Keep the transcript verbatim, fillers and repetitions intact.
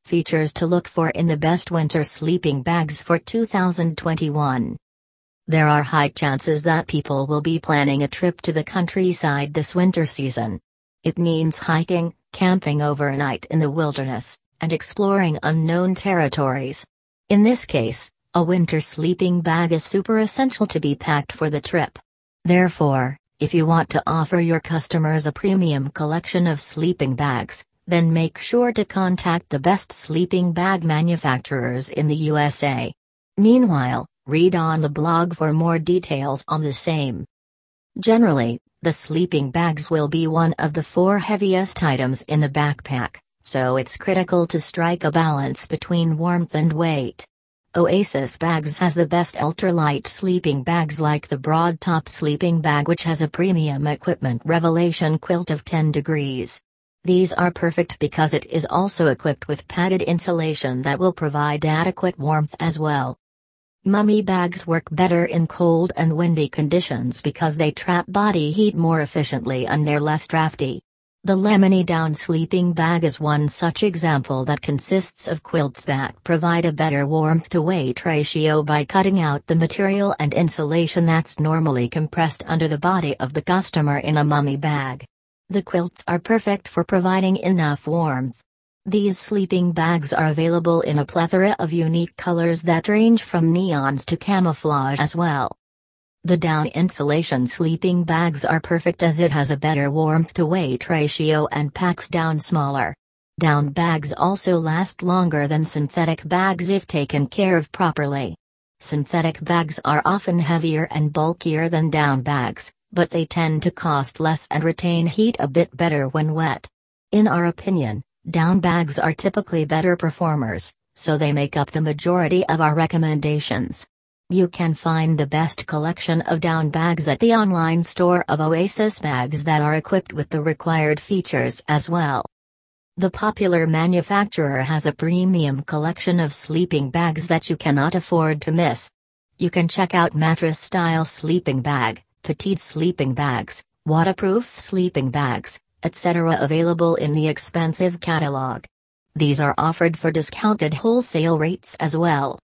Features to look for in the best winter sleeping bags for two thousand twenty-one. There are high chances that people will be planning a trip to the countryside this winter season. It means hiking, camping overnight in the wilderness, and exploring unknown territories. In this case, a winter sleeping bag is super essential to be packed for the trip. Therefore, if you want to offer your customers a premium collection of sleeping bags, then make sure to contact the best sleeping bag manufacturers in the U S A. Meanwhile, read on the blog for more details on the same. Generally, the sleeping bags will be one of the four heaviest items in the backpack, so it's critical to strike a balance between warmth and weight. Oasis Bags has the best ultralight sleeping bags like the Broad Top sleeping bag, which has a premium equipment Revelation quilt of ten degrees. These are perfect because it is also equipped with padded insulation that will provide adequate warmth as well. Mummy bags work better in cold and windy conditions because they trap body heat more efficiently and they're less drafty. The Lemony Down sleeping bag is one such example that consists of quilts that provide a better warmth to weight ratio by cutting out the material and insulation that's normally compressed under the body of the customer in a mummy bag. The quilts are perfect for providing enough warmth. These sleeping bags are available in a plethora of unique colors that range from neons to camouflage as well. The Down insulation sleeping bags are perfect as it has a better warmth to weight ratio and packs down smaller. Down bags also last longer than synthetic bags if taken care of properly. Synthetic bags are often heavier and bulkier than down bags, but they tend to cost less and retain heat a bit better when wet. In our opinion, down bags are typically better performers, so they make up the majority of our recommendations. You can find the best collection of down bags at the online store of Oasis Bags that are equipped with the required features as well. The popular manufacturer has a premium collection of sleeping bags that you cannot afford to miss. You can check out mattress-style sleeping bag, petite sleeping bags, waterproof sleeping bags, et cetera available in the expensive catalog. These are offered for discounted wholesale rates as well.